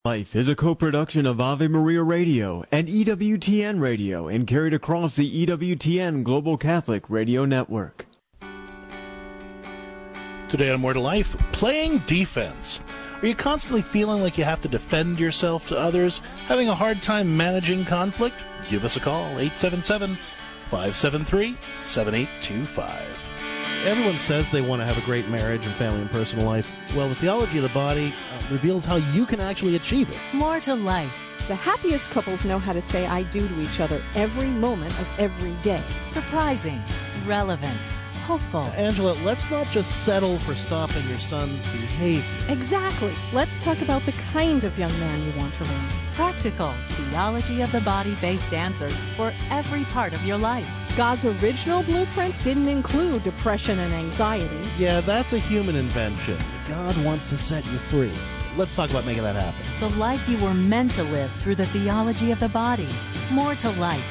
Life is a co-production of Ave Maria Radio and EWTN Radio and carried across the EWTN Global Catholic Radio Network. Today on More to Life, playing defense. Are you constantly feeling like you have to defend yourself to others? Having a hard time managing conflict? Give us a call, 877-573-7825. Everyone says they want to have a great marriage and family and personal life. Well, the theology of the body reveals how you can actually achieve it. More to Life. The happiest couples know how to say I do to each other every moment of every day. Surprising, relevant, hopeful. Angela, let's not just settle for stopping your son's behavior. Exactly. Let's talk about the kind of young man you want to raise. Practical, theology of the body-based answers for every part of your life. God's original blueprint didn't include depression and anxiety. Yeah, that's a human invention. God wants to set you free. Let's talk about making that happen. The life you were meant to live through the theology of the body. More to Life.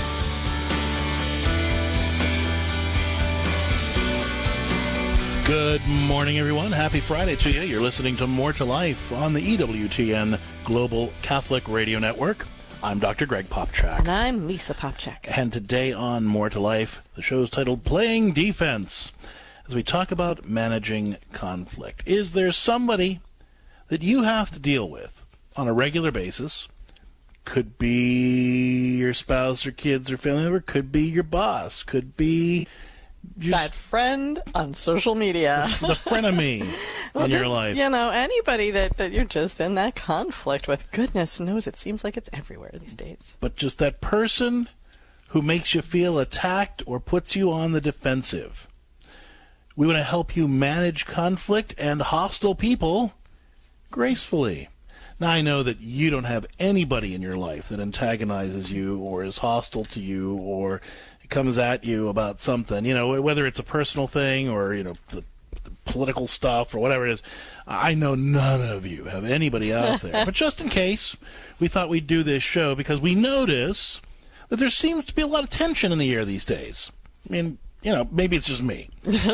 Good morning, everyone. Happy Friday to you. You're listening to More to Life on the EWTN Global Catholic Radio Network. I'm Dr. Greg Popchak. And I'm Lisa Popchak. And today on More to Life, the show is titled Playing Defense, as we talk about managing conflict. Is there somebody that you have to deal with on a regular basis? Could be your spouse or kids or family member, could be your boss, could be that friend on social media. The frenemy in your life. You know, anybody that you're just in that conflict with. Goodness knows, it seems like it's everywhere these days. But just that person who makes you feel attacked or puts you on the defensive. We want to help you manage conflict and hostile people gracefully. Now, I know that you don't have anybody in your life that antagonizes you or is hostile to you or comes at you about something, you know, whether it's a personal thing or, you know, the political stuff or whatever it is. I know none of you have anybody out there. But just in case, we thought we'd do this show because we notice that there seems to be a lot of tension in the air these days. I mean, you know, maybe it's just me.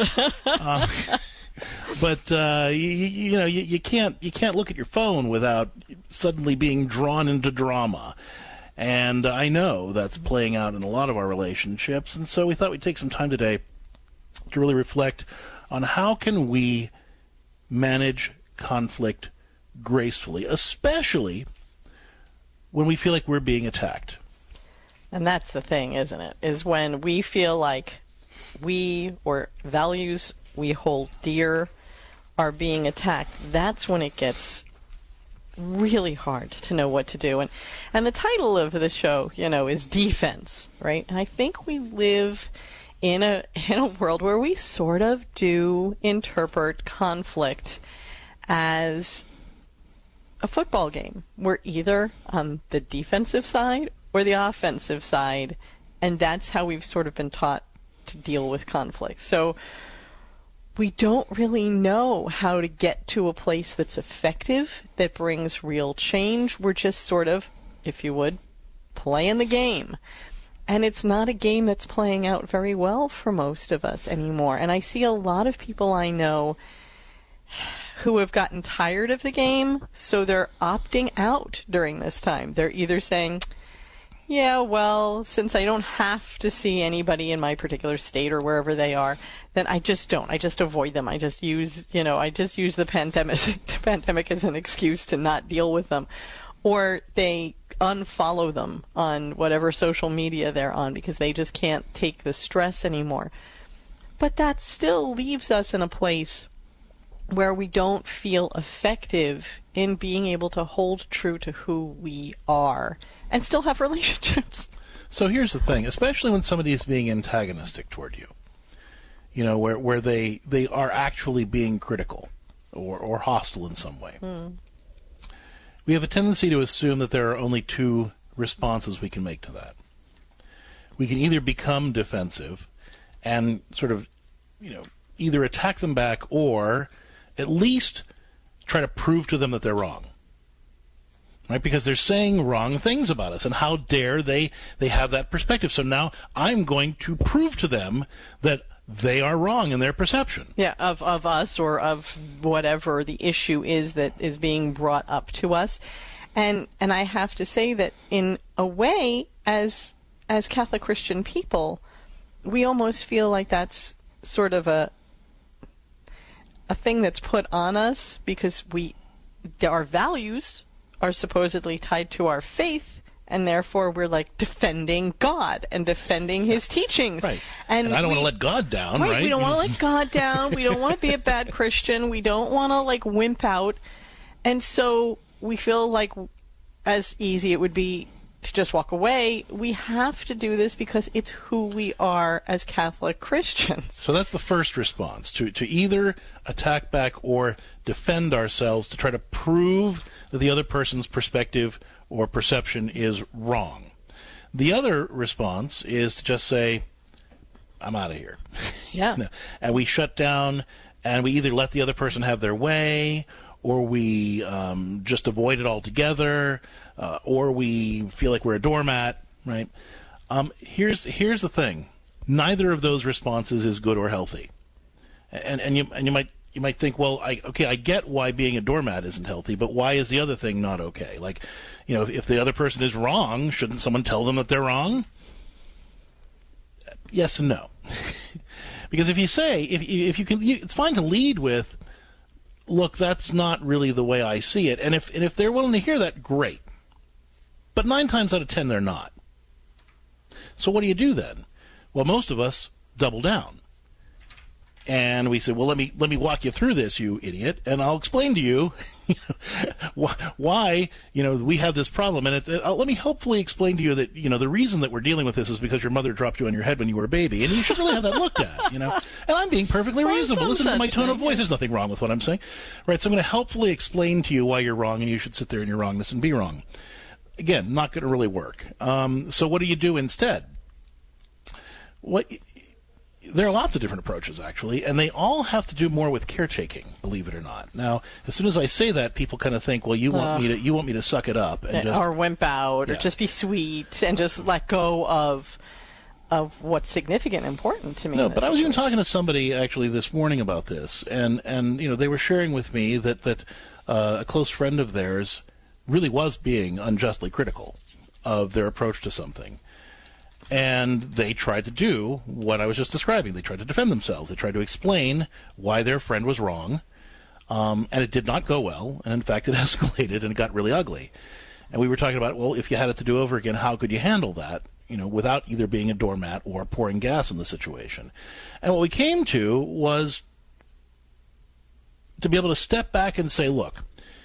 But you can't look at your phone without suddenly being drawn into drama. And I know that's playing out in a lot of our relationships, and so we thought we'd take some time today to really reflect on how can we manage conflict gracefully, especially when we feel like we're being attacked. And that's the thing, isn't it? Is when we feel like we or values we hold dear are being attacked, that's when it gets really hard to know what to do. And the title of the show, you know, is Defense, right? And I think we live in a world where we sort of do interpret conflict as a football game. We're either on the defensive side or the offensive side, and that's how we've sort of been taught to deal with conflict. So we don't really know how to get to a place that's effective, that brings real change. We're just sort of, if you would, playing the game. And it's not a game that's playing out very well for most of us anymore. And I see a lot of people I know who have gotten tired of the game, so they're opting out during this time. They're either saying, yeah, well, since I don't have to see anybody in my particular state or wherever they are, then I just don't. I just avoid them. I just use the pandemic as an excuse to not deal with them. Or they unfollow them on whatever social media they're on because they just can't take the stress anymore. But that still leaves us in a place where we don't feel effective in being able to hold true to who we are and still have relationships. So here's the thing, especially when somebody is being antagonistic toward you, you know, where they are actually being critical or hostile in some way. We have a tendency to assume that there are only two responses we can make to that. We can either become defensive and sort of, you know, either attack them back or at least try to prove to them that they're wrong. Right? Because they're saying wrong things about us, and how dare they have that perspective. So now I'm going to prove to them that they are wrong in their perception. Yeah, of us or of whatever the issue is that is being brought up to us. And I have to say that in a way, as Catholic Christian people, we almost feel like that's sort of a thing that's put on us because our values are supposedly tied to our faith, and therefore we're like defending God and defending His teachings. Right. And I don't want to let God down, right? We don't want to let God down. We don't want to be a bad Christian. We don't want to like wimp out. And so we feel like as easy it would be to just walk away. We have to do this because it's who we are as Catholic Christians. So that's the first response, to either attack back or defend ourselves to try to prove that the other person's perspective or perception is wrong. The other response is to just say, I'm out of here. Yeah. And we shut down, and we either let the other person have their way, or we just avoid it altogether, or we feel like we're a doormat, right? Here's the thing. Neither of those responses is good or healthy. And you might think, well, I get why being a doormat isn't healthy, but why is the other thing not okay? Like, if the other person is wrong, shouldn't someone tell them that they're wrong? Yes and no. Because if you say, if you can, it's fine to lead with, look, that's not really the way I see it. And if they're willing to hear that, great. But 9 times out of 10, they're not. So what do you do then? Well, most of us double down. And we say, well, let me walk you through this, you idiot, and I'll explain to you why we have this problem. And let me helpfully explain to you that the reason that we're dealing with this is because your mother dropped you on your head when you were a baby, and you should really have that looked at. And I'm being perfectly reasonable. Listen to my tone of voice. There's nothing wrong with what I'm saying, right? So I'm going to helpfully explain to you why you're wrong, and you should sit there in your wrongness and be wrong. Again, not going to really work. So what do you do instead? There are lots of different approaches, actually, and they all have to do more with caretaking, believe it or not. Now, as soon as I say that, people kind of think, well, you want me to suck it up and just, or wimp out, or just be sweet and just let go of what's significant and important to me. No, but I was even talking to somebody actually this morning about this, and they were sharing with me that a close friend of theirs really was being unjustly critical of their approach to something. And they tried to do what I was just describing. They tried to defend themselves. They tried to explain why their friend was wrong. And it did not go well. And in fact, it escalated and it got really ugly. And we were talking about, well, if you had it to do over again, how could you handle that, without either being a doormat or pouring gas in the situation? And what we came to was to be able to step back and say, look,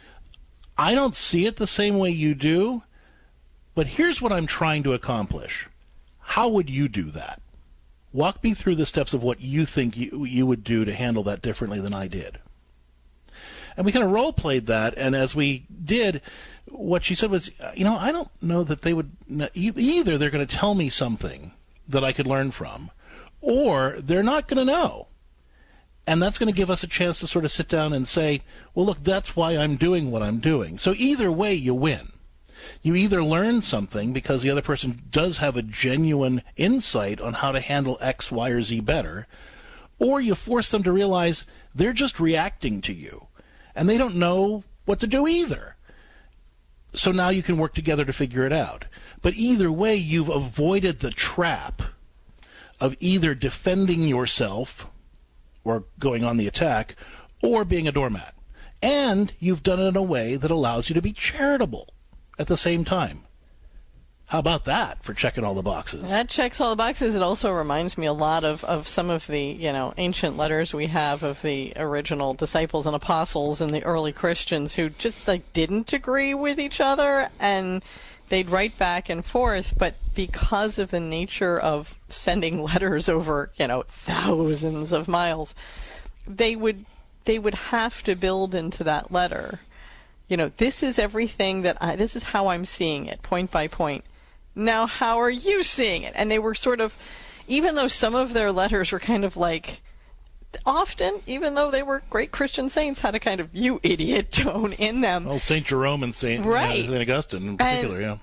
I don't see it the same way you do, but here's what I'm trying to accomplish. How would you do that? Walk me through the steps of what you think you would do to handle that differently than I did. And we kind of role-played that, and as we did, what she said was, I don't know that they would, either they're going to tell me something that I could learn from, or they're not going to know. And that's going to give us a chance to sort of sit down and say, well, look, that's why I'm doing what I'm doing. So either way, you win. You either learn something because the other person does have a genuine insight on how to handle X, Y, or Z better, or you force them to realize they're just reacting to you, and they don't know what to do either. So now you can work together to figure it out. But either way, you've avoided the trap of either defending yourself or going on the attack or being a doormat. And you've done it in a way that allows you to be charitable at the same time. How about that for checking all the boxes? That checks all the boxes. It also reminds me a lot of some of the ancient letters we have of the original disciples and apostles and the early Christians who just didn't agree with each other, and they'd write back and forth, but because of the nature of sending letters over thousands of miles, they would have to build into that letter, this is everything this is how I'm seeing it, point by point. Now, how are you seeing it? And they were sort of, even though some of their letters were kind of often, even though they were great Christian saints, had a kind of "you idiot" tone in them. Well, St. Jerome and St. Augustine in particular,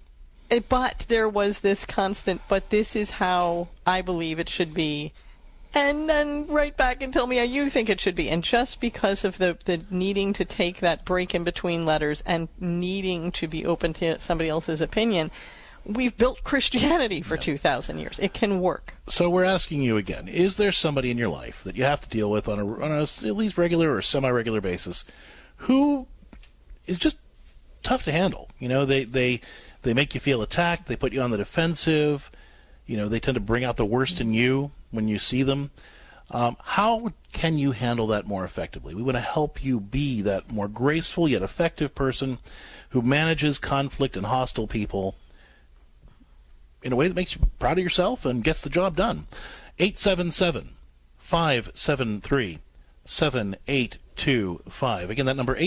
but there was this constant, but this is how I believe it should be, and then write back and tell me how you think it should be. And just because of the needing to take that break in between letters and needing to be open to somebody else's opinion, we've built Christianity for 2,000 years. It can work. So we're asking you again, is there somebody in your life that you have to deal with on a at least regular or semi-regular basis who is just tough to handle? You know, they make you feel attacked, they put you on the defensive, you know, they tend to bring out the worst in you when you see them. How can you handle that more effectively? We want to help you be that more graceful yet effective person who manages conflict and hostile people in a way that makes you proud of yourself and gets the job done. 877-573-7825. Again, that number,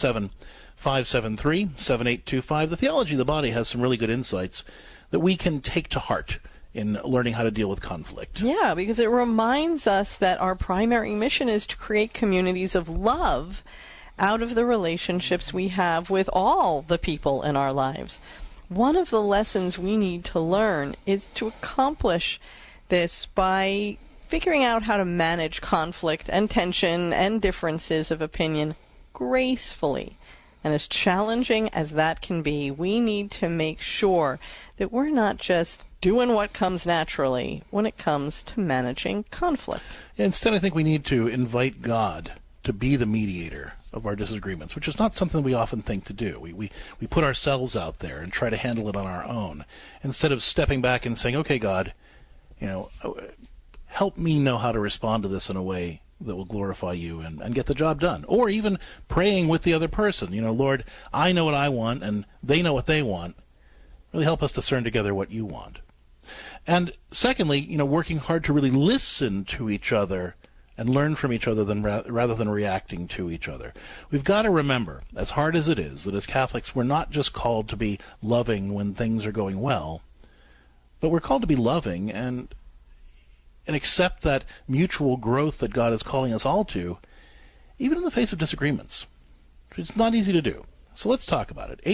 877-573-7825. The Theology of the Body has some really good insights that we can take to heart in learning how to deal with conflict. Yeah, because it reminds us that our primary mission is to create communities of love out of the relationships we have with all the people in our lives. One of the lessons we need to learn is to accomplish this by figuring out how to manage conflict and tension and differences of opinion gracefully. And as challenging as that can be, we need to make sure that we're not just doing what comes naturally when it comes to managing conflict. Instead, I think we need to invite God to be the mediator of our disagreements, which is not something we often think to do. We put ourselves out there and try to handle it on our own, instead of stepping back and saying, okay, God, you know, help me know how to respond to this in a way that will glorify you and get the job done. Or even praying with the other person. You know, Lord, I know what I want and they know what they want. Really help us discern together what you want. And secondly, you know, working hard to really listen to each other and learn from each other rather than reacting to each other. We've got to remember, as hard as it is, that as Catholics we're not just called to be loving when things are going well, but we're called to be loving and accept that mutual growth that God is calling us all to, even in the face of disagreements. It's not easy to do. So let's talk about it.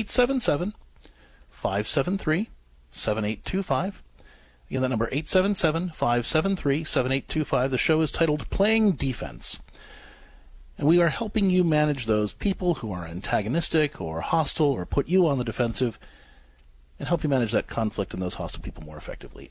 877-573-7825. Again, that number, 877-573-7825. The show is titled Playing Defense. And we are helping you manage those people who are antagonistic or hostile or put you on the defensive and help you manage that conflict and those hostile people more effectively.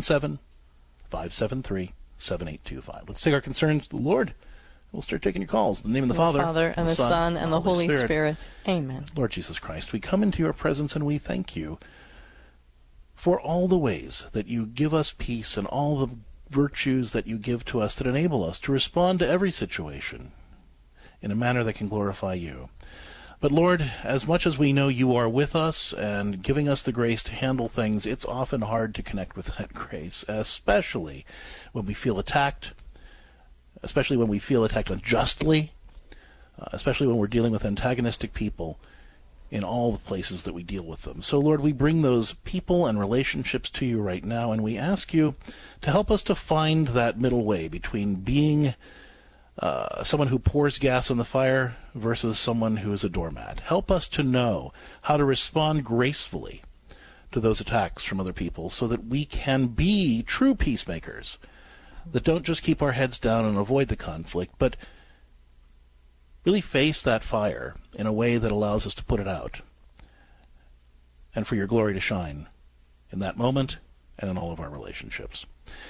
877-573-7825. Let's take our concerns to the Lord. We'll start taking your calls. In the name of the Father, and the Son, and the Holy Spirit. Amen. Lord Jesus Christ, we come into your presence and we thank you for all the ways that you give us peace and all the virtues that you give to us that enable us to respond to every situation in a manner that can glorify you. But Lord, as much as we know you are with us and giving us the grace to handle things, it's often hard to connect with that grace, especially when we feel attacked, especially when we feel attacked unjustly, especially when we're dealing with antagonistic people in all the places that we deal with them. So, Lord, we bring those people and relationships to you right now, and we ask you to help us to find that middle way between being someone who pours gas on the fire versus someone who is a doormat. Help us to know how to respond gracefully to those attacks from other people so that we can be true peacemakers that don't just keep our heads down and avoid the conflict, but really face that fire in a way that allows us to put it out and for your glory to shine in that moment and in all of our relationships.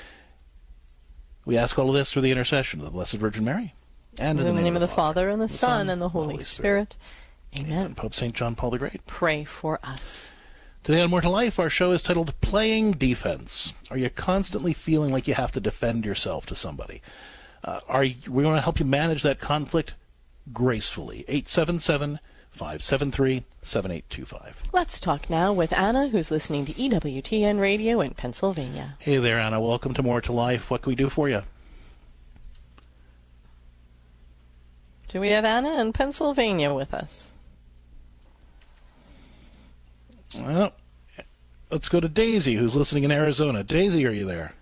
We ask all of this through the intercession of the Blessed Virgin Mary. And in the name of the Father, and the Son, and the Holy Spirit. Amen. And Pope St. John Paul the Great, pray for us. Today on More to Life, our show is titled Playing Defense. Are you constantly feeling like you have to defend yourself to somebody? We want to help you manage that conflict gracefully. 877-573-7825. Let's talk now with Anna, who's listening to EWTN Radio in Pennsylvania. Hey there, Anna. Welcome to More to Life. What can we do for you? Do we have Anna in Pennsylvania with us? Well, let's go to Daisy, who's listening in Arizona. Daisy, are you there?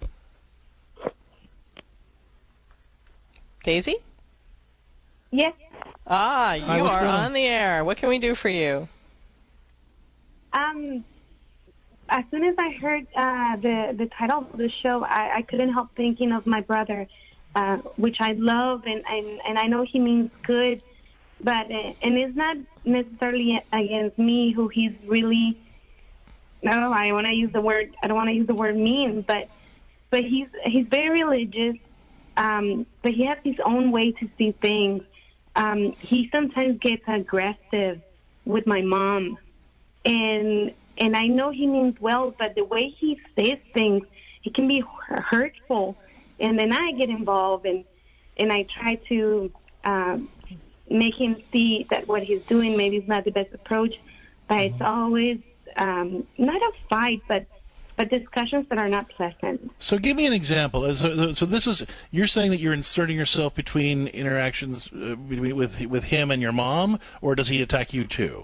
Daisy? Yes. Ah, you are on the air. What can we do for you? as soon as I heard the title of the show, I couldn't help thinking of my brother, which I love, and I know he means good, but and it's not necessarily against me, who he's really. No, I don't want to use the word mean, but he's very religious, but he has his own way to see things. He sometimes gets aggressive with my mom, and I know he means well, but the way he says things, it can be hurtful. And then I get involved, and I try to make him see that what he's doing maybe is not the best approach, but it's always not a fight, but discussions that are not pleasant. So give me an example. So this is, you're saying that you're inserting yourself between interactions with him and your mom, or does he attack you too?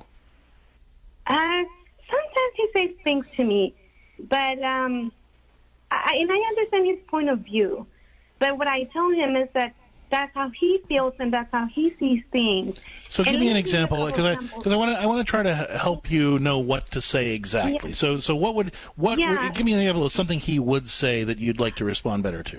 Sometimes he says things to me, but I understand his point of view. But what I tell him is that that's how he feels and that's how he sees things. So give me an example, because I want to try to help you know what to say exactly. Yeah. So give me an example of something he would say that you'd like to respond better to.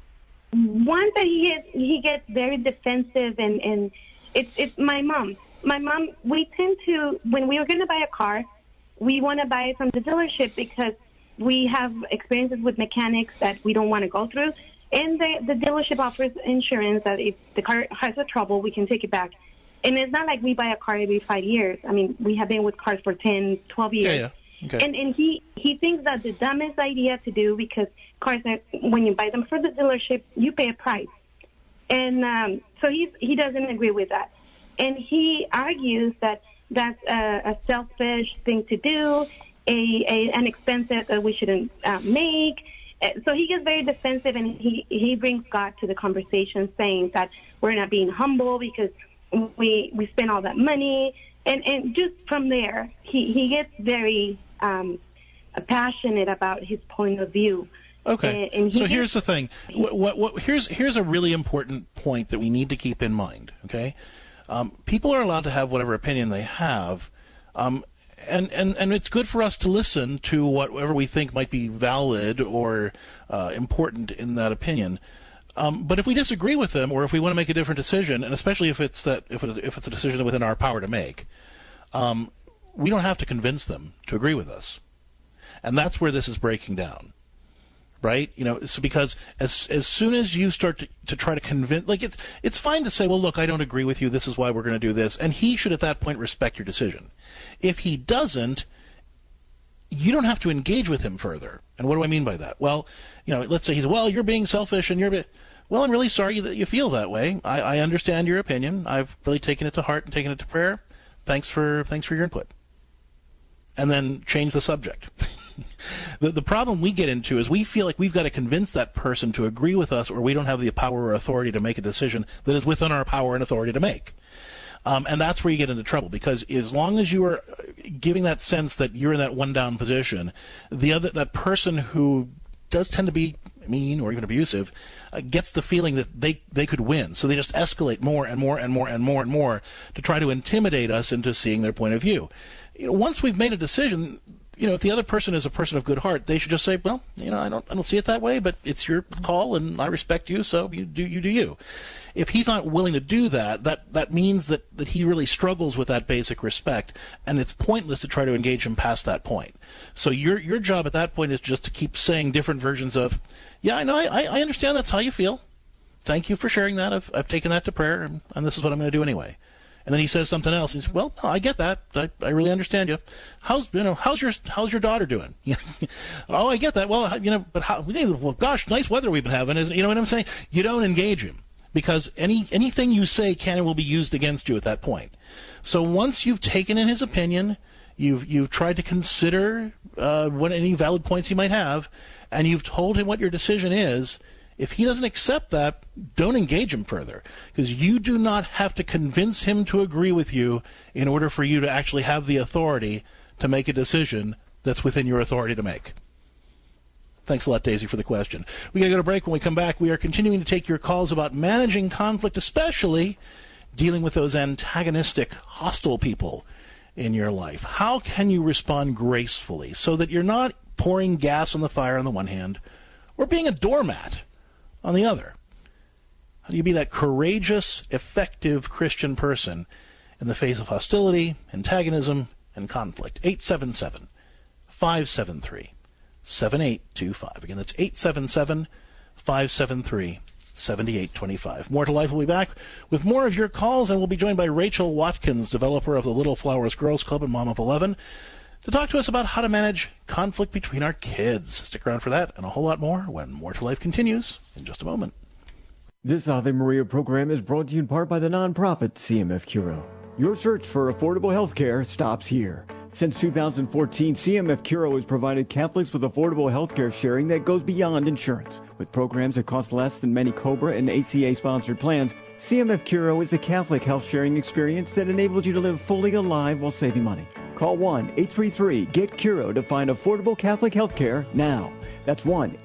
One that he gets very defensive, and it's my mom. My mom, we tend to, when we are going to buy a car, we want to buy it from the dealership because we have experiences with mechanics that we don't want to go through. And the dealership offers insurance that if the car has a trouble, we can take it back. And it's not like we buy a car every 5 years. I mean, we have been with cars for 10, 12 years. Yeah. Okay. And he thinks that's the dumbest idea to do because cars, when you buy them for the dealership, you pay a price. And so he doesn't agree with that. And he argues that that's a selfish thing to do, an expense that we shouldn't make. So he gets very defensive, and he brings God to the conversation, saying that we're not being humble because we spend all that money. And just from there, he gets very passionate about his point of view. Okay. And so here's the thing. Here's a really important point that we need to keep in mind, okay? People are allowed to have whatever opinion they have, and it's good for us to listen to whatever we think might be valid or important in that opinion. But if we disagree with them, or if we want to make a different decision, and especially if it's a decision within our power to make, we don't have to convince them to agree with us, and that's where this is breaking down. Right? So because as soon as you start to try to convince, like it's fine to say, well, look, I don't agree with you. This is why we're going to do this. And he should at that point respect your decision. If he doesn't, you don't have to engage with him further. And what do I mean by that? Well, let's say you're being selfish and well, I'm really sorry that you feel that way. I understand your opinion. I've really taken it to heart and taken it to prayer. Thanks for your input. And then change the subject. The problem we get into is we feel like we've got to convince that person to agree with us, or we don't have the power or authority to make a decision that is within our power and authority to make. And that's where you get into trouble, because as long as you are giving that sense that you're in that one-down position, that person who does tend to be mean or even abusive gets the feeling that they could win. So they just escalate more and more and more and more and more to try to intimidate us into seeing their point of view. Once we've made a decision, if the other person is a person of good heart, they should just say, well, I don't see it that way, but it's your call and I respect you, so you do you. If he's not willing to do that means that he really struggles with that basic respect, and it's pointless to try to engage him past that point. So your job at that point is just to keep saying different versions of, yeah, I know, I understand that's how you feel. Thank you for sharing that. I've taken that to prayer, and this is what I'm going to do anyway. And then he says something else. He says, well, no, I get that. I really understand you. How's your daughter doing? Oh, I get that. Well, but how? Well, gosh, nice weather we've been having. You know what I'm saying? You don't engage him, because anything you say can and will be used against you at that point. So once you've taken in his opinion, you've tried to consider what any valid points he might have, and you've told him what your decision is. If he doesn't accept that, don't engage him further, because you do not have to convince him to agree with you in order for you to actually have the authority to make a decision that's within your authority to make. Thanks a lot, Daisy, for the question. We got to go to break. When we come back, we are continuing to take your calls about managing conflict, especially dealing with those antagonistic, hostile people in your life? How can you respond gracefully so that you're not pouring gas on the fire on the one hand or being a doormat on the other? How do you be that courageous, effective Christian person in the face of hostility, antagonism, and conflict? 877-573-7825. Again, that's 877-573-7825. More to Life will be back with more of your calls, and we'll be joined by Rachel Watkins, developer of the Little Flowers Girls Club and mom of 11, to talk to us about how to manage conflict between our kids. Stick around for that and a whole lot more when More to Life continues in just a moment. This Ave Maria program is brought to you in part by the nonprofit CMF Curo. Your search for affordable health care stops here. Since 2014, CMF Curo has provided Catholics with affordable health care sharing that goes beyond insurance. With programs that cost less than many COBRA and ACA-sponsored plans, CMF Curo is the Catholic health sharing experience that enables you to live fully alive while saving money. Call 1-833-GET-CURO to find affordable Catholic health care now. That's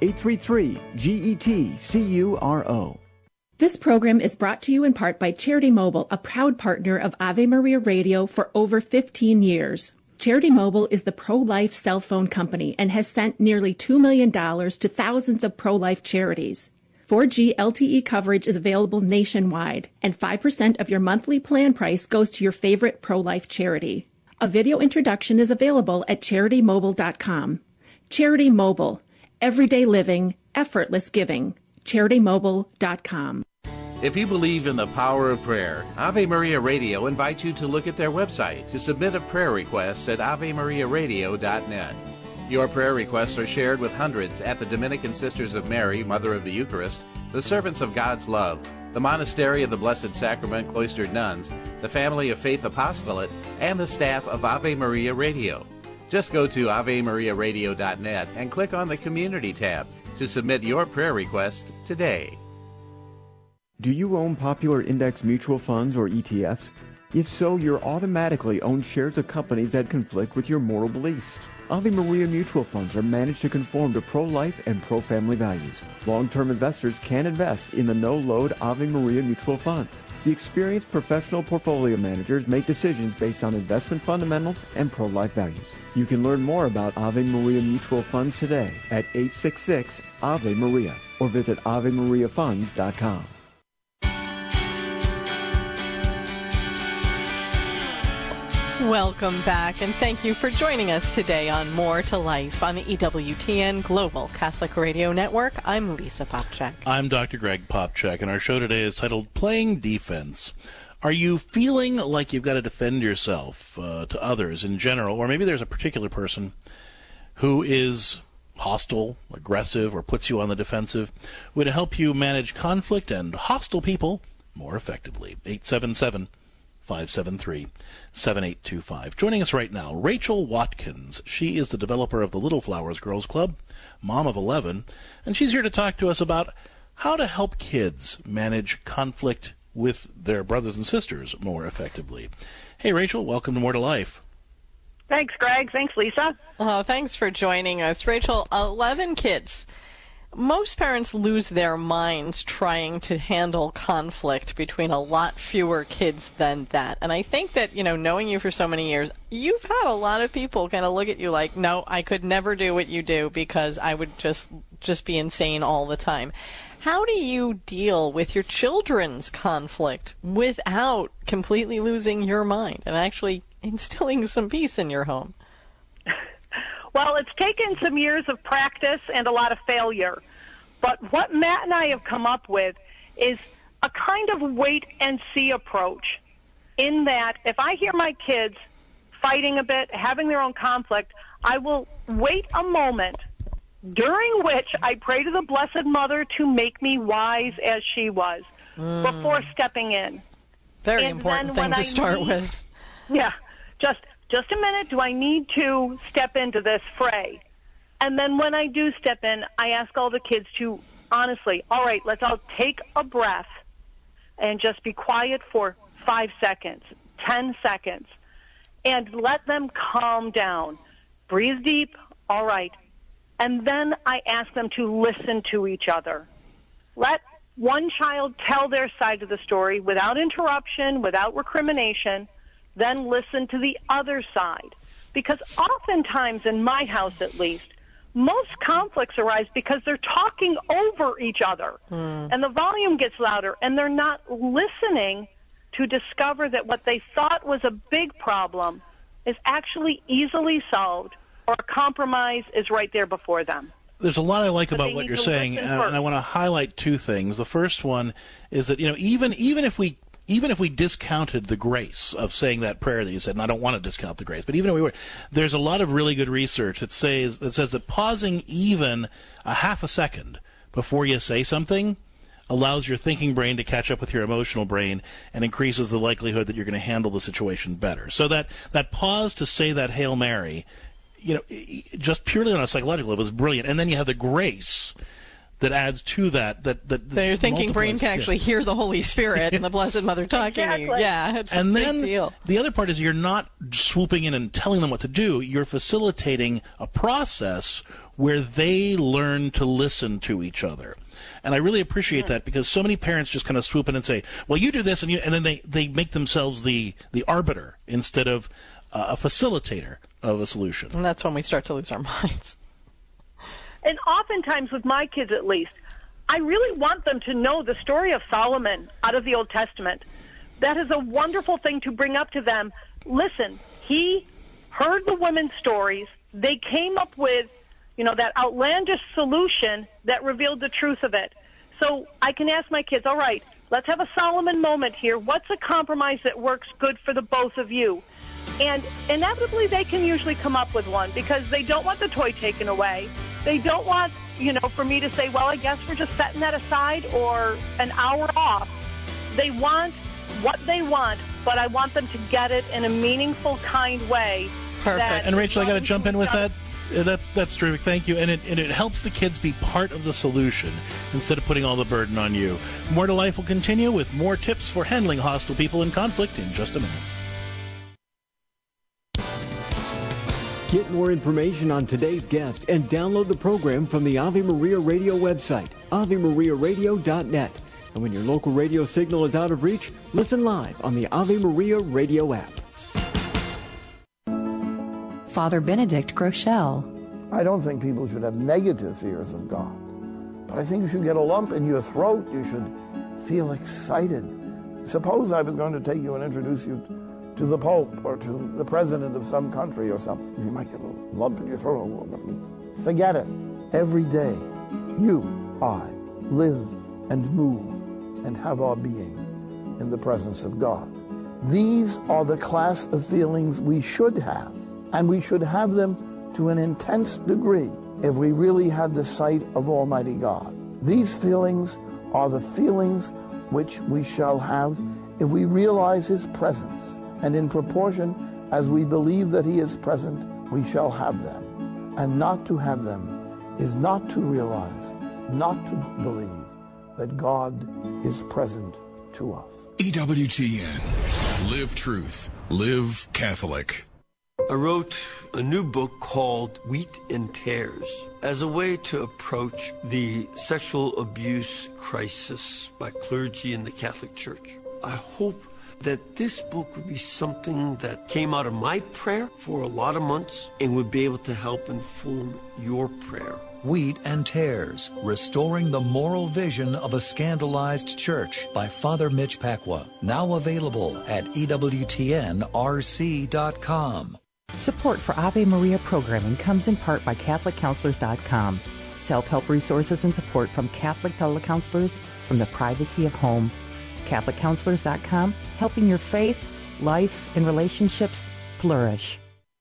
1-833-GET-CURO. This program is brought to you in part by Charity Mobile, a proud partner of Ave Maria Radio for over 15 years. Charity Mobile is the pro-life cell phone company and has sent nearly $2 million to thousands of pro-life charities. 4G LTE coverage is available nationwide, and 5% of your monthly plan price goes to your favorite pro-life charity. A video introduction is available at CharityMobile.com. Charity Mobile. Everyday living, effortless giving. CharityMobile.com. If you believe in the power of prayer, Ave Maria Radio invites you to look at their website to submit a prayer request at AveMariaRadio.net. Your prayer requests are shared with hundreds at the Dominican Sisters of Mary, Mother of the Eucharist, the Servants of God's Love, the Monastery of the Blessed Sacrament Cloistered Nuns, the Family of Faith Apostolate, and the staff of Ave Maria Radio. Just go to AveMariaRadio.net and click on the Community tab to submit your prayer request today. Do you own popular index mutual funds or ETFs? If so, you're automatically own shares of companies that conflict with your moral beliefs. Ave Maria mutual funds are managed to conform to pro-life and pro-family values. Long-term investors can invest in the no-load Ave Maria mutual funds. The experienced professional portfolio managers make decisions based on investment fundamentals and pro-life values. You can learn more about Ave Maria mutual funds today at 866-AVE-MARIA or visit AveMariaFunds.com. Welcome back, and thank you for joining us today on More to Life on the EWTN Global Catholic Radio Network. I'm Lisa Popcak. I'm Dr. Greg Popcak, and our show today is titled Playing Defense. Are you feeling like you've got to defend yourself to others in general, or maybe there's a particular person who is hostile, aggressive, or puts you on the defensive? Would it help you manage conflict and hostile people more effectively? 877-573-7825. Joining us right now, Rachel Watkins. She is the developer of the Little Flowers Girls Club, mom of 11, and she's here to talk to us about how to help kids manage conflict with their brothers and sisters more effectively. Hey, Rachel, welcome to More to Life. Thanks, Greg. Thanks, Lisa. Oh, thanks for joining us. Rachel, 11 kids. Most parents lose their minds trying to handle conflict between a lot fewer kids than that. And I think that, knowing you for so many years, you've had a lot of people kind of look at you like, no, I could never do what you do because I would just be insane all the time. How do you deal with your children's conflict without completely losing your mind and actually instilling some peace in your home? Well, it's taken some years of practice and a lot of failure. But what Matt and I have come up with is a kind of wait-and-see approach, in that if I hear my kids fighting a bit, having their own conflict, I will wait a moment, during which I pray to the Blessed Mother to make me wise as she was, before stepping in. Very important thing to start with. Yeah, just a minute, do I need to step into this fray? And then when I do step in, I ask all the kids to, honestly, all right, let's all take a breath and just be quiet for 5 seconds, 10 seconds, and let them calm down. Breathe deep, all right. And then I ask them to listen to each other. Let one child tell their side of the story without interruption, without recrimination. then listen to the other side. Because oftentimes, in my house at least, most conflicts arise because they're talking over each other. And the volume gets louder, and they're not listening to discover that what they thought was a big problem is actually easily solved, or a compromise is right there before them. There's a lot I like about what you're saying, and I want to highlight two things. The first one is that, even if we discounted the grace of saying that prayer that you said, and I don't want to discount the grace, but even if we were, there's a lot of really good research that says that pausing even a half a second before you say something allows your thinking brain to catch up with your emotional brain and increases the likelihood that you're going to handle the situation better. So that pause to say that Hail Mary, just purely on a psychological level, is brilliant. And then you have the grace that adds to that your thinking brain can actually hear the Holy Spirit and the Blessed Mother talking to you. Yeah, it's a big deal. The other part is you're not swooping in and telling them what to do. You're facilitating a process where they learn to listen to each other. And I really appreciate that, because so many parents just kind of swoop in and say, well, you do this, and then they make themselves the arbiter instead of a facilitator of a solution. And that's when we start to lose our minds. And oftentimes, with my kids at least, I really want them to know the story of Solomon out of the Old Testament. That is a wonderful thing to bring up to them. Listen, he heard the women's stories. They came up with, that outlandish solution that revealed the truth of it. So I can ask my kids, all right, let's have a Solomon moment here. What's a compromise that works good for the both of you? And inevitably, they can usually come up with one, because they don't want the toy taken away. They don't want, for me to say, well, I guess we're just setting that aside or an hour off. They want what they want, but I want them to get it in a meaningful, kind way. Perfect. And Rachel, I got to jump in with that. That's terrific. Thank you. And it helps the kids be part of the solution instead of putting all the burden on you. More to Life will continue with more tips for handling hostile people in conflict in just a minute. Get more information on today's guest and download the program from the Ave Maria Radio website, AveMariaRadio.net. And when your local radio signal is out of reach, listen live on the Ave Maria Radio app. Father Benedict Groeschel. I don't think people should have negative fears of God, but I think you should get a lump in your throat. You should feel excited. Suppose I was going to take you and introduce you to the Pope or to the President of some country or something. You might get a lump in your throat. Forget it. Every day, you, I, live and move and have our being in the presence of God. These are the class of feelings we should have. And we should have them to an intense degree if we really had the sight of Almighty God. These feelings are the feelings which we shall have if we realize His presence. And in proportion as we believe that He is present, we shall have them. And not to have them is not to realize, not to believe that God is present to us. EWTN. Live truth. Live Catholic. I wrote a new book called Wheat and Tares as a way to approach the sexual abuse crisis by clergy in the Catholic Church. I hope that this book would be something that came out of my prayer for a lot of months and would be able to help inform your prayer. Wheat and Tares, Restoring the Moral Vision of a Scandalized Church by Father Mitch Pacwa. Now available at EWTNRC.com. Support for Ave Maria programming comes in part by CatholicCounselors.com. Self-help resources and support from Catholic telecounselors from the privacy of home. CatholicCounselors.com, helping your faith, life, and relationships flourish.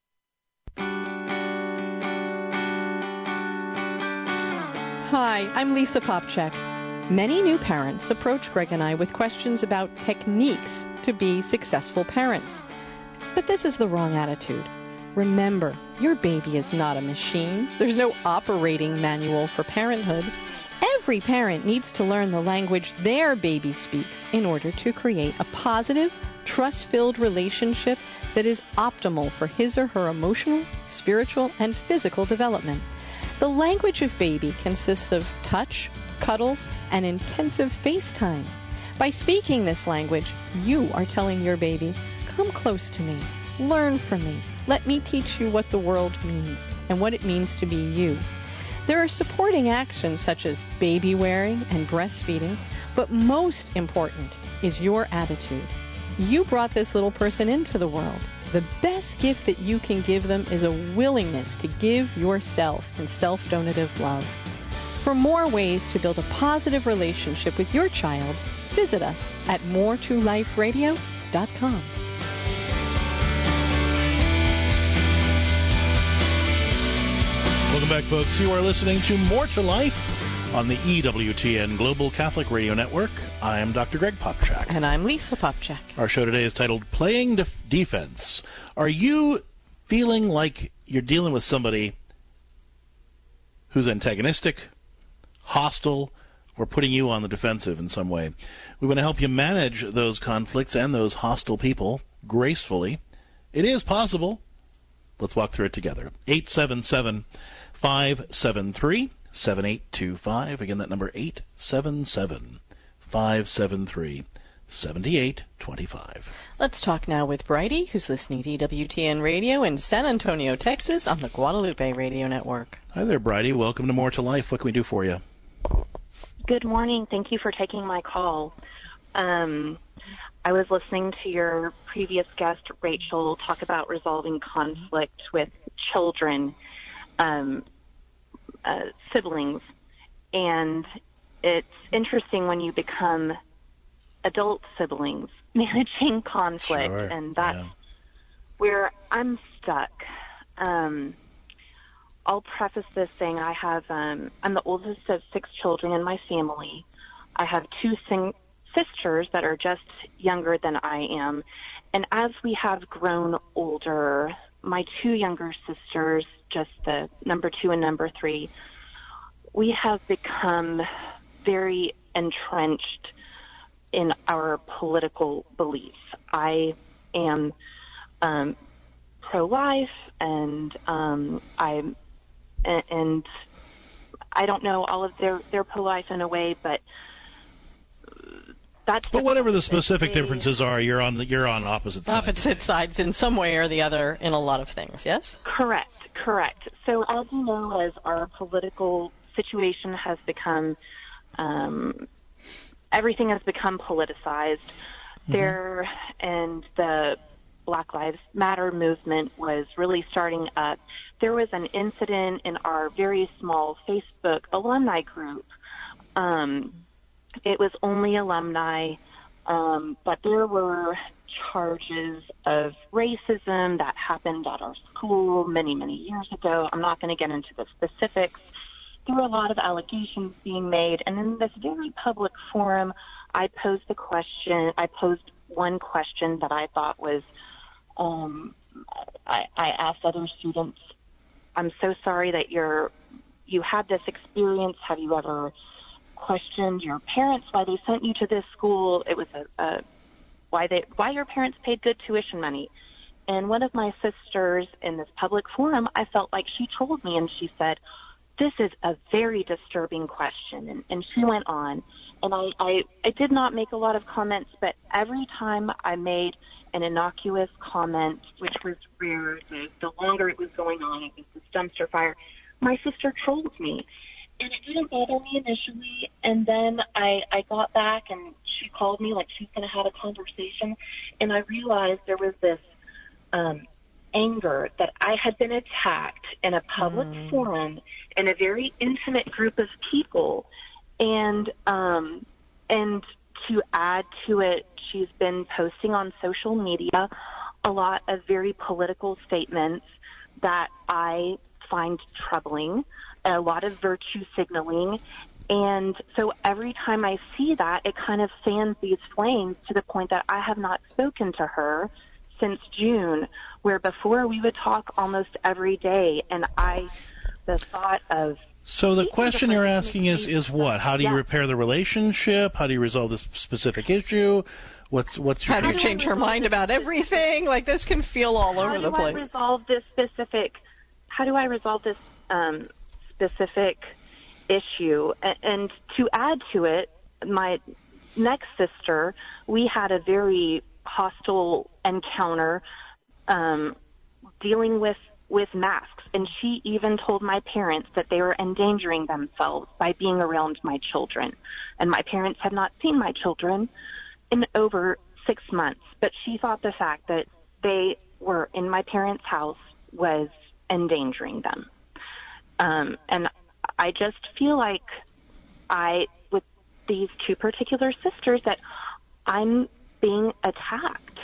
Hi, I'm Lisa Popchak. Many new parents approach Greg and I with questions about techniques to be successful parents. But this is the wrong attitude. Remember, your baby is not a machine. There's no operating manual for parenthood. Every parent needs to learn the language their baby speaks in order to create a positive, trust-filled relationship that is optimal for his or her emotional, spiritual, and physical development. The language of baby consists of touch, cuddles, and intensive face time. By speaking this language, you are telling your baby, Come close to me. Learn from me. Let me teach you what the world means and what it means to be you. There are supporting actions such as baby wearing and breastfeeding, but most important is your attitude. You brought this little person into the world. The best gift that you can give them is a willingness to give yourself in self-donative love. For more ways to build a positive relationship with your child, visit us at moretoliferadio.com. Welcome back, folks. You are listening to More to Life on the EWTN Global Catholic Radio Network. I am Dr. Greg Popchak. And I'm Lisa Popchak. Our show today is titled Playing Defense. Are you feeling like you're dealing with somebody who's antagonistic, hostile, or putting you on the defensive in some way? We want to help you manage those conflicts and those hostile people gracefully. It is possible. Let's walk through it together. 877-573-7825. Again, that number 877-573-7825. Let's talk now with Bridie, who's listening to EWTN Radio in San Antonio, Texas, on the Guadalupe Radio Network. Hi there, Bridie. Welcome to More to Life. What can we do for you? Good morning. Thank you for taking my call. I was listening to your previous guest, Rachel, talk about resolving conflict with children, siblings. And it's interesting when you become adult siblings managing conflict. Sure, and that's where I'm stuck. I'll preface this saying I'm the oldest of 6 children in my family. I have 2 sisters that are just younger than I am. And as we have grown older, my 2 younger sisters, just the number 2 and number 3, we have become very entrenched in our political beliefs. I am pro-life, and I don't know all of their pro-life in a way, but that's. But whatever the specific differences are, you're on opposite sides. Opposite sides in some way or the other in a lot of things. Yes. Correct. So as you know, as our political situation has become, everything has become politicized. There, and the Black Lives Matter movement was really starting up. There was an incident in our very small Facebook alumni group. It was only alumni, but there were charges of racism that happened at our school many, many years ago. I'm not going to get into the specifics. There were a lot of allegations being made, and in this very public forum, I posed one question that I thought was, I asked other students, I'm so sorry that you had this experience. Have you ever questioned your parents why they sent you to this school? It was why your parents paid good tuition money. And one of my sisters in this public forum, I felt like she trolled me, and she said, this is a very disturbing question. And she went on, and I did not make a lot of comments, but every time I made an innocuous comment, which was rare, the longer it was going on, it was this dumpster fire, my sister trolled me. And it didn't bother me initially, and then I got back, and she called me like she's going to have a conversation, and I realized there was this anger that I had been attacked in a public forum in a very intimate group of people, and to add to it, she's been posting on social media a lot of very political statements that I find troubling, a lot of virtue signaling. And so every time I see that, it kind of fans these flames to the point that I have not spoken to her since June, where before we would talk almost every day. And the thought of... So the question you're asking is what? How do you repair the relationship? How do you resolve this specific issue? What's your... How do you change her mind about everything? Like, this can feel all over the place. How do I resolve this specific issue? And to add to it, my next sister, we had a very hostile encounter dealing with masks. And she even told my parents that they were endangering themselves by being around my children. And my parents had not seen my children in over 6 months. But she thought the fact that they were in my parents' house was endangering them. And I just feel like with these two particular sisters, that I'm being attacked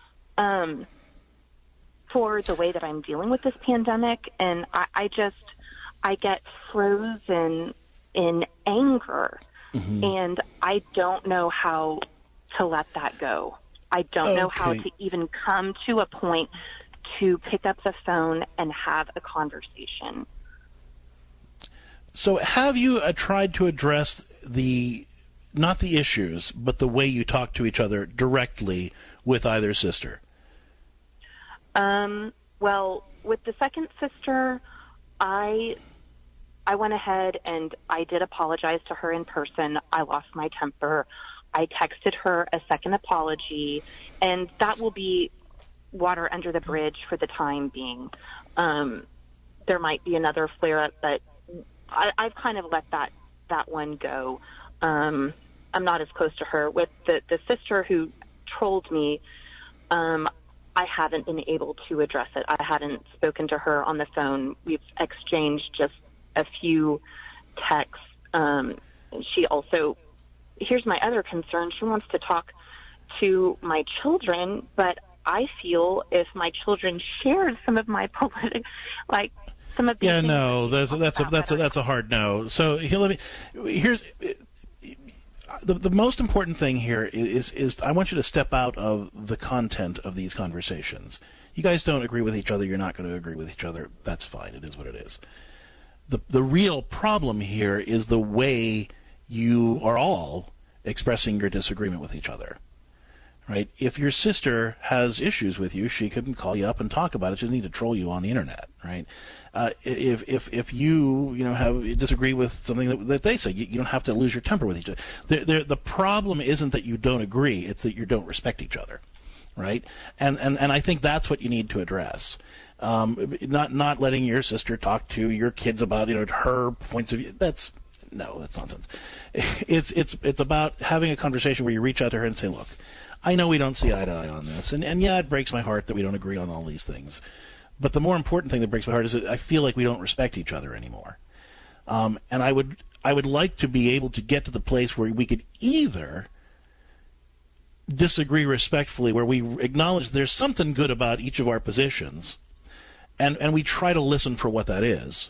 for the way that I'm dealing with this pandemic. And I get frozen in anger. Mm-hmm. And I don't know how to let that go. I don't know how to even come to a point to pick up the phone and have a conversation. So have you tried to address not the issues, but the way you talk to each other directly with either sister? Well, with the second sister, I went ahead and I did apologize to her in person. I lost my temper. I texted her a second apology, and that will be water under the bridge for the time being. There might be another flare-up, but I've kind of let that one go. I'm not as close to her. With the sister who trolled me, I haven't been able to address it. I haven't spoken to her on the phone. We've exchanged just a few texts. She also, here's my other concern. She wants to talk to my children, but I feel if my children shared some of my some of the that's a hard no. So here's the most important thing here is I want you to step out of the content of these conversations. You guys don't agree with each other. You're not going to agree with each other. That's fine. It is what it is. The real problem here is the way you are all expressing your disagreement with each other. Right? If your sister has issues with you, she couldn't call you up and talk about it. She doesn't need to troll you on the internet, right? If you disagree with something that they say, you don't have to lose your temper with each other. The problem isn't that you don't agree; it's that you don't respect each other, right? And I think that's what you need to address. Not letting your sister talk to your kids about her points of view. That's nonsense. It's about having a conversation where you reach out to her and say, look, I know we don't see eye to eye on this, and yeah, it breaks my heart that we don't agree on all these things. But the more important thing that breaks my heart is that I feel like we don't respect each other anymore. And I would like to be able to get to the place where we could either disagree respectfully, where we acknowledge there's something good about each of our positions, and we try to listen for what that is,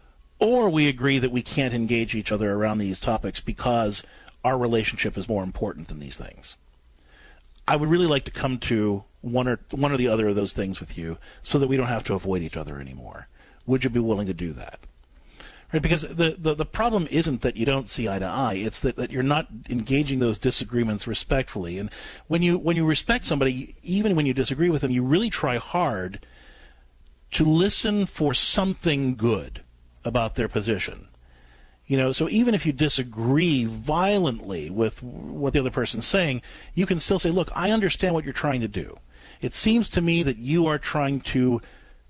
or we agree that we can't engage each other around these topics because our relationship is more important than these things. I would really like to come to one or the other of those things with you so that we don't have to avoid each other anymore. Would you be willing to do that? Right? Because the problem isn't that you don't see eye to eye. It's that you're not engaging those disagreements respectfully. And when you respect somebody, even when you disagree with them, you really try hard to listen for something good about their position. So even if you disagree violently with what the other person's saying, you can still say, look, I understand what you're trying to do. It seems to me that you are trying to,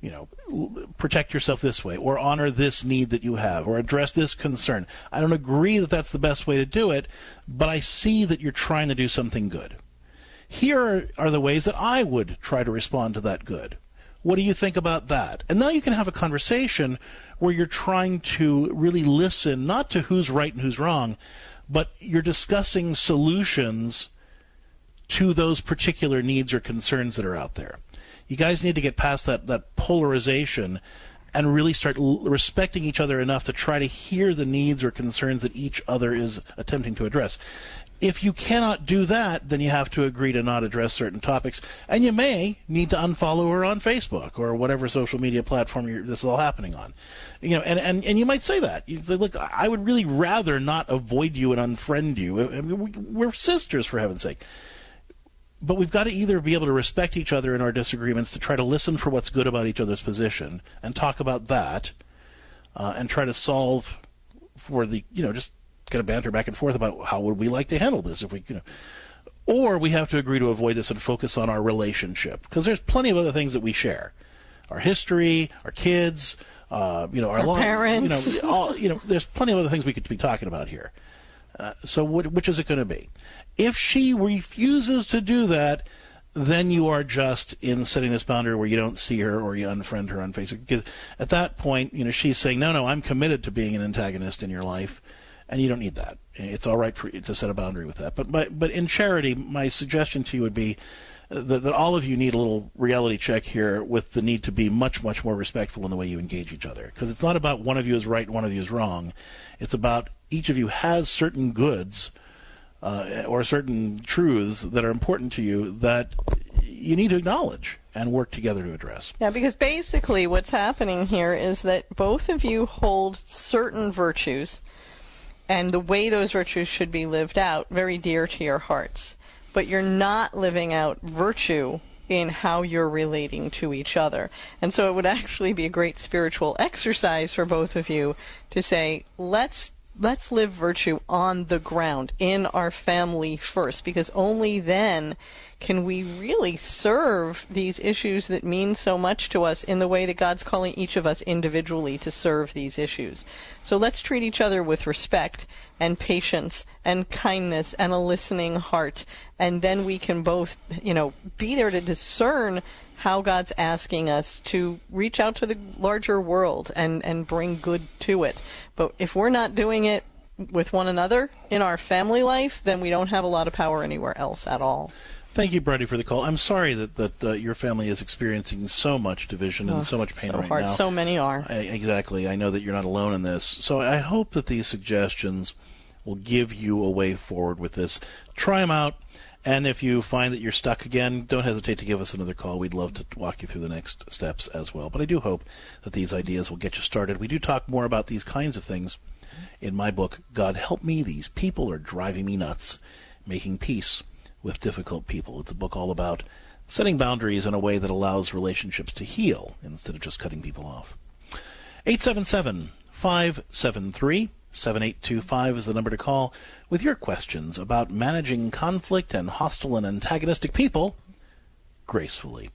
protect yourself this way, or honor this need that you have, or address this concern. I don't agree that that's the best way to do it, but I see that you're trying to do something good. Here are the ways that I would try to respond to that good. What do you think about that? And now you can have a conversation where you're trying to really listen, not to who's right and who's wrong, but you're discussing solutions to those particular needs or concerns that are out there. You guys need to get past that polarization and really start respecting each other enough to try to hear the needs or concerns that each other is attempting to address. If you cannot do that, then you have to agree to not address certain topics, and you may need to unfollow her on Facebook or whatever social media platform this is all happening on. And you might say that. You say, look, I would really rather not avoid you and unfriend you. I mean, we're sisters, for heaven's sake. But we've got to either be able to respect each other in our disagreements, to try to listen for what's good about each other's position and talk about that, and try to solve for the, just kind of banter back and forth about how would we like to handle this if we, or we have to agree to avoid this and focus on our relationship, because there's plenty of other things that we share. Our history, our kids, our parents. There's plenty of other things we could be talking about here. So which is it going to be? If she refuses to do that, then you are just in setting this boundary where you don't see her or you unfriend her on Facebook. Because at that point, she's saying, no, I'm committed to being an antagonist in your life, and you don't need that. It's all right for you to set a boundary with that. But in charity, my suggestion to you would be that all of you need a little reality check here with the need to be much, much more respectful in the way you engage each other. Because it's not about one of you is right and one of you is wrong. It's about each of you has certain goods or certain truths that are important to you that you need to acknowledge and work together to address. Yeah, because basically what's happening here is that both of you hold certain virtues and the way those virtues should be lived out very dear to your hearts. But you're not living out virtue in how you're relating to each other. And so it would actually be a great spiritual exercise for both of you to say, let's live virtue on the ground, in our family first, because only then can we really serve these issues that mean so much to us in the way that God's calling each of us individually to serve these issues. So let's treat each other with respect and patience and kindness and a listening heart, and then we can both, be there to discern how God's asking us to reach out to the larger world and bring good to it. But if we're not doing it with one another in our family life, then we don't have a lot of power anywhere else at all. Thank you, Brady, for the call. I'm sorry that your family is experiencing so much division and so much pain right now. So many are. Exactly. I know that you're not alone in this. So I hope that these suggestions will give you a way forward with this. Try them out. And if you find that you're stuck again, don't hesitate to give us another call. We'd love to walk you through the next steps as well. But I do hope that these ideas will get you started. We do talk more about these kinds of things in my book, God Help Me, These People Are Driving Me Nuts, Making Peace with Difficult People. It's a book all about setting boundaries in a way that allows relationships to heal instead of just cutting people off. 877-573-7825 is the number to call with your questions about managing conflict and hostile and antagonistic people gracefully.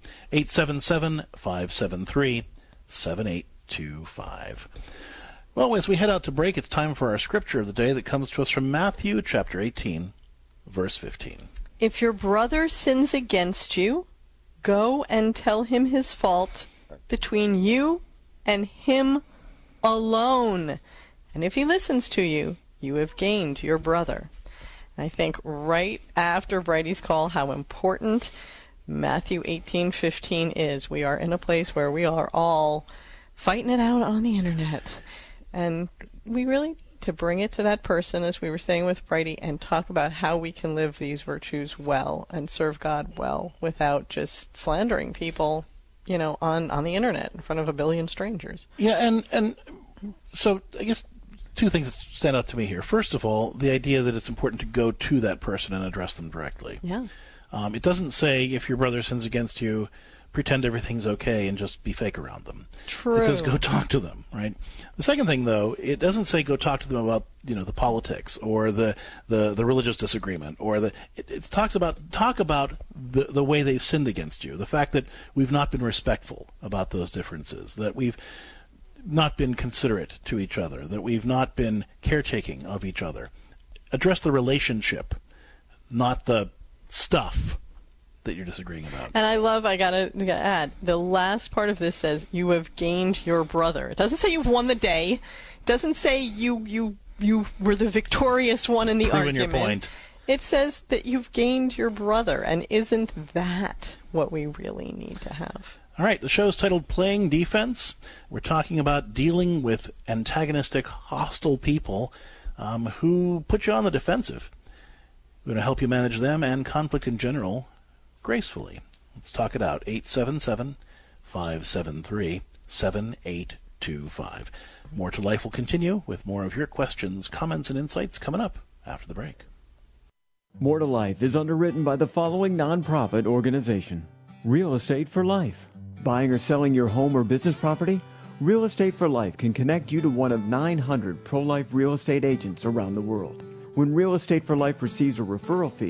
877-573-7825. Well, as we head out to break, it's time for our scripture of the day that comes to us from Matthew chapter 18, verse 15. If your brother sins against you, go and tell him his fault between you and him alone. And if he listens to you, you have gained your brother. And I think right after Brady's call how important Matthew 18:15 is. We are in a place where we are all fighting it out on the internet. And we really need to bring it to that person, as we were saying with Brady, and talk about how we can live these virtues well and serve God well without just slandering people, on the internet in front of a billion strangers. Yeah, and so I guess two things that stand out to me here. First of all, the idea that it's important to go to that person and address them directly. Yeah. It doesn't say if your brother sins against you, pretend everything's okay and just be fake around them. True. It says go talk to them, right? The second thing, though, it doesn't say go talk to them about, the politics or the religious disagreement or it talk about the way they've sinned against you, the fact that we've not been respectful about those differences, that we've not been considerate to each other, that we've not been caretaking of each other. Address the relationship, not the stuff that you're disagreeing about. And I gotta add, the last part of this says you have gained your brother. It doesn't say you've won the day. It doesn't say you were the victorious one in the Proving argument. Your point. It says that you've gained your brother, and isn't that what we really need to have? All right, the show's titled Playing Defense. We're talking about dealing with antagonistic, hostile people who put you on the defensive. We're going to help you manage them and conflict in general gracefully. Let's talk it out. 877-573-7825. More to Life will continue with more of your questions, comments, and insights coming up after the break. More to Life is underwritten by the following nonprofit organization. Real Estate for Life. Buying or selling your home or business property? Real Estate for Life can connect you to one of 900 pro-life real estate agents around the world. When Real Estate for Life receives a referral fee,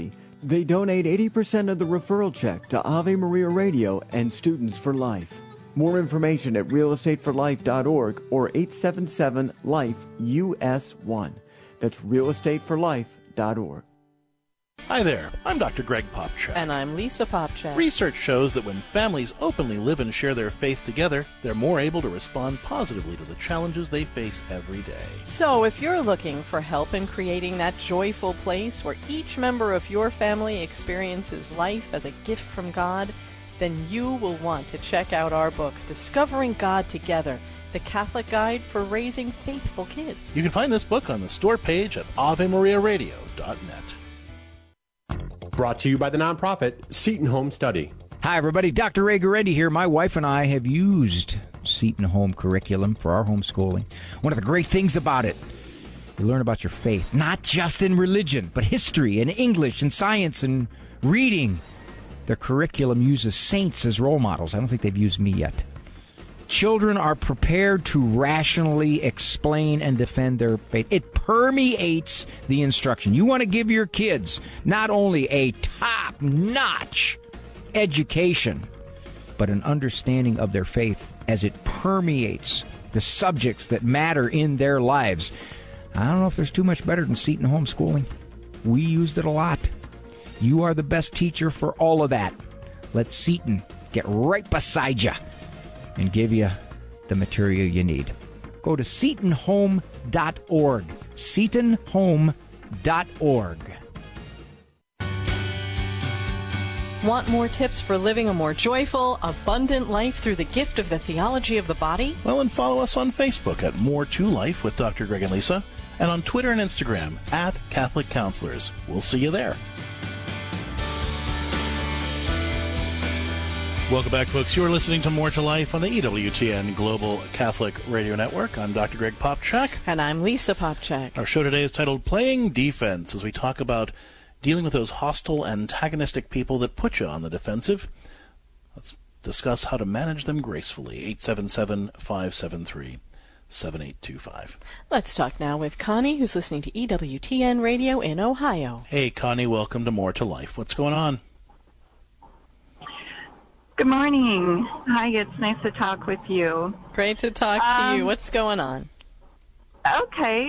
They donate 80% of the referral check to Ave Maria Radio and Students for Life. More information at realestateforlife.org or 877-LIFE-US1. That's realestateforlife.org. Hi there, I'm Dr. Greg Popcak. And I'm Lisa Popcak. Research shows that when families openly live and share their faith together, they're more able to respond positively to the challenges they face every day. So if you're looking for help in creating that joyful place where each member of your family experiences life as a gift from God, then you will want to check out our book, Discovering God Together, the Catholic Guide for Raising Faithful Kids. You can find this book on the store page at AveMariaRadio.net. Brought to you by the nonprofit Seton Home Study. Hi, everybody. Dr. Ray Guarendi here. My wife and I have used Seton Home curriculum for our homeschooling. One of the great things about it, you learn about your faith, not just in religion, but history and English and science and reading. Their curriculum uses saints as role models. I don't think they've used me yet. Children are prepared to rationally explain and defend their faith. It permeates the instruction. You want to give your kids not only a top-notch education, but an understanding of their faith as it permeates the subjects that matter in their lives. I don't know if there's too much better than Seton homeschooling. We used it a lot. You are the best teacher for all of that. Let Seton get right beside you and give you the material you need. Go to SetonHome.org. SetonHome.org. Want more tips for living a more joyful, abundant life through the gift of the theology of the body? Well, and follow us on Facebook at More to Life with Dr. Greg and Lisa, and on Twitter and Instagram at Catholic Counselors. We'll see you there. Welcome back, folks. You are listening to More to Life on the EWTN Global Catholic Radio Network. I'm Dr. Greg Popcak. And I'm Lisa Popcak. Our show today is titled Playing Defense, as we talk about dealing with those hostile, antagonistic people that put you on the defensive. Let's discuss how to manage them gracefully. 877-573-7825. Let's talk now with Connie, who's listening to EWTN Radio in Ohio. Hey, Connie, welcome to More to Life. What's going on? Good morning. Hi, it's nice to talk with you. Great to talk to you. What's going on? Okay.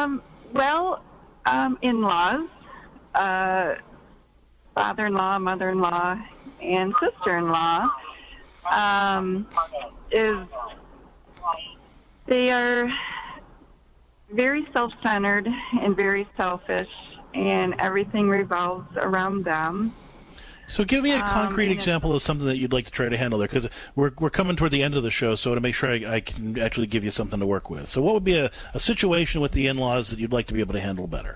In-laws, father-in-law, mother-in-law, and sister-in-law, they are very self-centered and very selfish, and everything revolves around them. So give me a concrete example of something that you'd like to try to handle there, because we're coming toward the end of the show, so I want to make sure I can actually give you something to work with. So what would be a situation with the in-laws that you'd like to be able to handle better?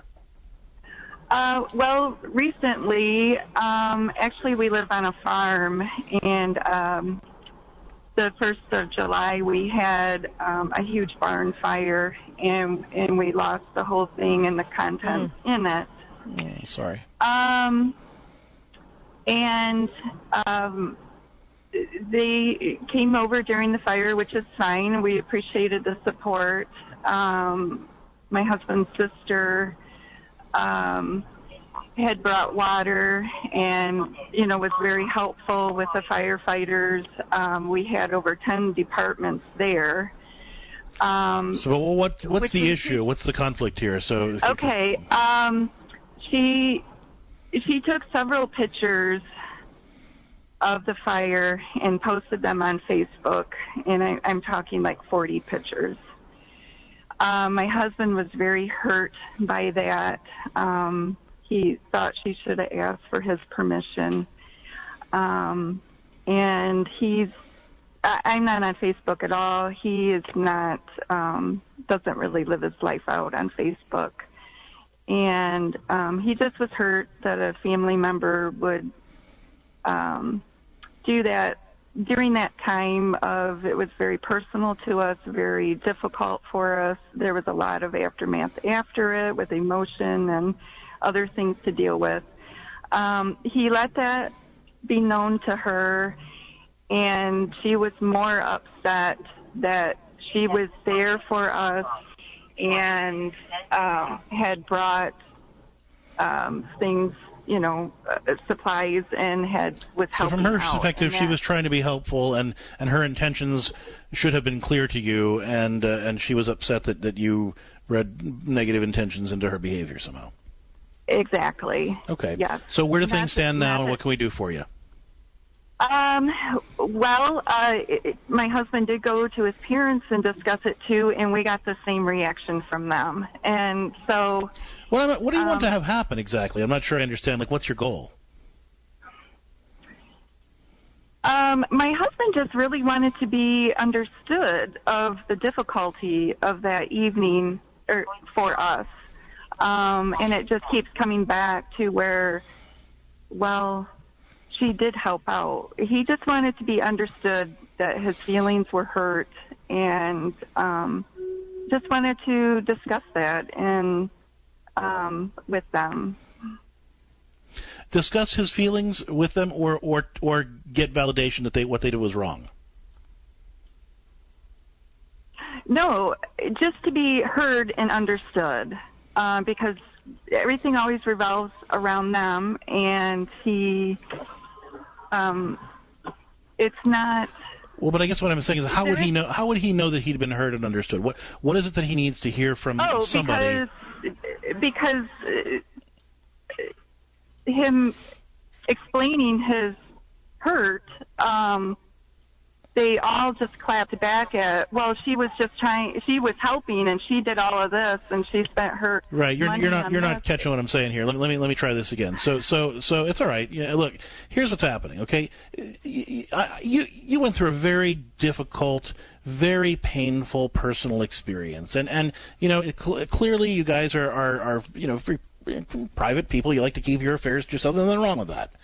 Recently, actually we live on a farm, and the 1st of July we had a huge barn fire, and we lost the whole thing and the contents in it. Oh, sorry. They came over during the fire, which is fine. We appreciated the support. My husband's sister had brought water and, was very helpful with the firefighters. We had over 10 departments there. So what's the issue? What's the conflict here? So okay. She took several pictures of the fire and posted them on Facebook, and I'm talking like 40 pictures. My husband was very hurt by that. He thought she should have asked for his permission. And I'm not on Facebook at all. He is not, doesn't really live his life out on Facebook. And he just was hurt that a family member would do that during that time of, it was very personal to us, very difficult for us. There was a lot of aftermath after it with emotion and other things to deal with. He let that be known to her, and she was more upset that she was there for us and had brought things supplies and was helping. So from her out. perspective, she was trying to be helpful, and her intentions should have been clear to you, and she was upset that you read negative intentions into her behavior somehow. Exactly. Okay. Yes. So where do things stand now, and what can we do for you? Well, my husband did go to his parents and discuss it too, and we got the same reaction from them. And so, what do you want to have happen exactly? I'm not sure I understand. Like, what's your goal? My husband just really wanted to be understood of the difficulty of that evening for us. And it just keeps coming back to where, well, she did help out. He just wanted to be understood that his feelings were hurt, and just wanted to discuss that and with them. Discuss his feelings with them, or get validation that what they did was wrong. No, just to be heard and understood, because everything always revolves around them, and he, it's not. Well, but I guess what I'm saying is, how would he know? How would he know that he'd been heard and understood? What is it that he needs to hear from somebody? Because him explaining his hurt, they all just clapped back at, well, she was helping, and she did all of this, and she spent her right. You're money not catching what I'm saying here. Let me try this again. So it's all right. Yeah, look, here's what's happening. Okay, you went through a very difficult, very painful personal experience, and clearly you guys are very private people. You like to keep your affairs to yourselves. There's nothing wrong with that.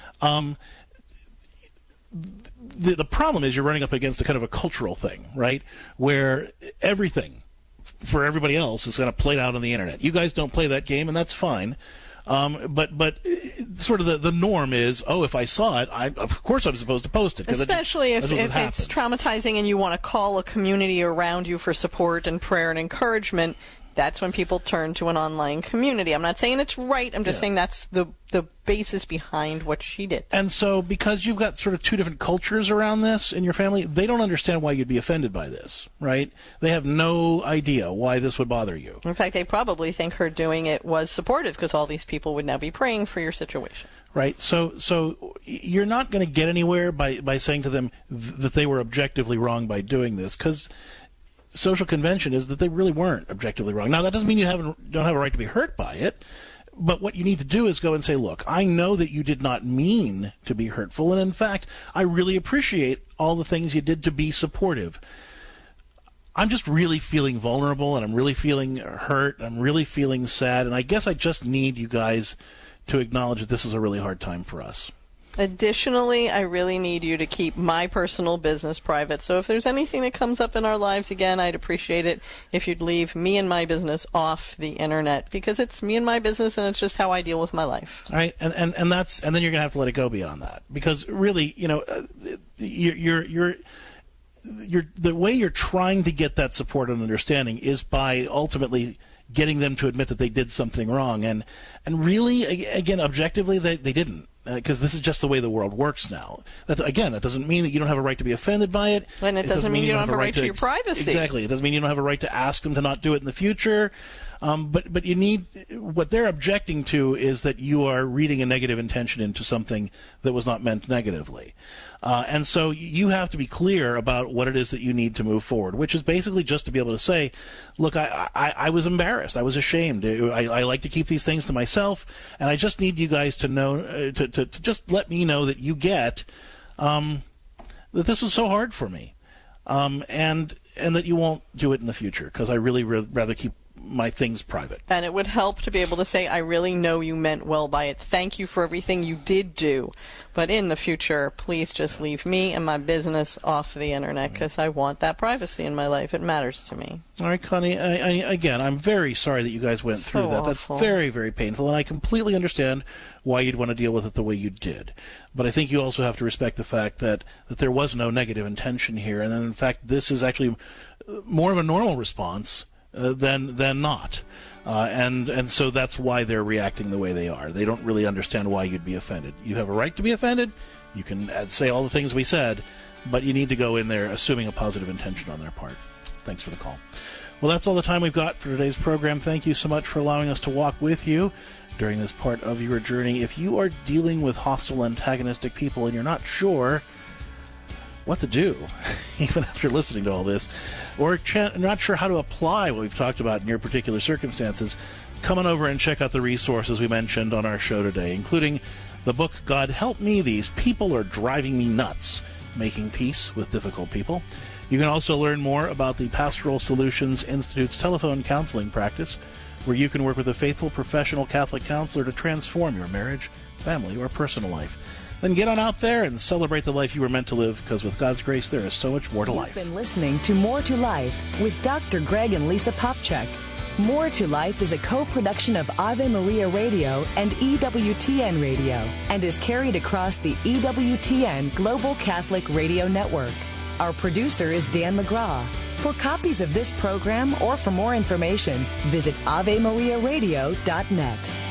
The problem is you're running up against a kind of a cultural thing, right? Where everything for everybody else is kind of played out on the internet. You guys don't play that game, and that's fine. But sort of the norm is, if I saw it, of course I'm supposed to post it. Especially if it's traumatizing and you want to call a community around you for support and prayer and encouragement. That's when people turn to an online community. I'm not saying it's right. I'm just saying that's the basis behind what she did. And so because you've got sort of two different cultures around this in your family, they don't understand why you'd be offended by this, right? They have no idea why this would bother you. In fact, they probably think her doing it was supportive because all these people would now be praying for your situation. Right. So you're not going to get anywhere by saying to them that they were objectively wrong by doing this, because social convention is that they really weren't objectively wrong. Now, that doesn't mean you don't have a right to be hurt by it, but what you need to do is go and say, look, I know that you did not mean to be hurtful, and in fact, I really appreciate all the things you did to be supportive. I'm just really feeling vulnerable, and I'm really feeling hurt, I'm really feeling sad, and I guess I just need you guys to acknowledge that this is a really hard time for us. Additionally, I really need you to keep my personal business private. So if there's anything that comes up in our lives again, I'd appreciate it if you'd leave me and my business off the internet, because it's me and my business, and it's just how I deal with my life. All right, and then you're gonna have to let it go beyond that, because really, you're the way you're trying to get that support and understanding is by ultimately getting them to admit that they did something wrong, and really, again, objectively, they didn't. Because this is just the way the world works now. That doesn't mean that you don't have a right to be offended by it. And it doesn't mean you don't have a right to your privacy. Exactly. It doesn't mean you don't have a right to ask them to not do it in the future. But you need, what they're objecting to is that you are reading a negative intention into something that was not meant negatively. And so you have to be clear about what it is that you need to move forward, which is basically just to be able to say, look, I was embarrassed. I was ashamed. I like to keep these things to myself, and I just need you guys to know, to just let me know that you get that this was so hard for me, and that you won't do it in the future, because I really rather keep my things private. And it would help to be able to say, I really know you meant well by it. Thank you for everything you did do. But in the future, please just leave me and my business off the internet, because I want that privacy in my life. It matters to me. All right, Connie, again, I'm very sorry that you guys went through that. Awful. That's very, very painful, and I completely understand why you'd want to deal with it the way you did. But I think you also have to respect the fact that there was no negative intention here, and then, in fact, this is actually more of a normal response than not. And so that's why they're reacting the way they are. They don't really understand why you'd be offended. You have a right to be offended. You can say all the things we said, but you need to go in there assuming a positive intention on their part. Thanks for the call. Well, that's all the time we've got for today's program. Thank you so much for allowing us to walk with you during this part of your journey. If you are dealing with hostile, antagonistic people and you're not sure what to do, even after listening to all this, or not sure how to apply what we've talked about in your particular circumstances, come on over and check out the resources we mentioned on our show today, including the book, God Help Me, These People Are Driving Me Nuts, Making Peace with Difficult People. You can also learn more about the Pastoral Solutions Institute's telephone counseling practice, where you can work with a faithful professional Catholic counselor to transform your marriage, family, or personal life. Then get on out there and celebrate the life you were meant to live, because with God's grace, there is so much more to life. You've been listening to More to Life with Dr. Greg and Lisa Popcak. More to Life is a co-production of Ave Maria Radio and EWTN Radio and is carried across the EWTN Global Catholic Radio Network. Our producer is Dan McGraw. For copies of this program or for more information, visit AveMariaRadio.net.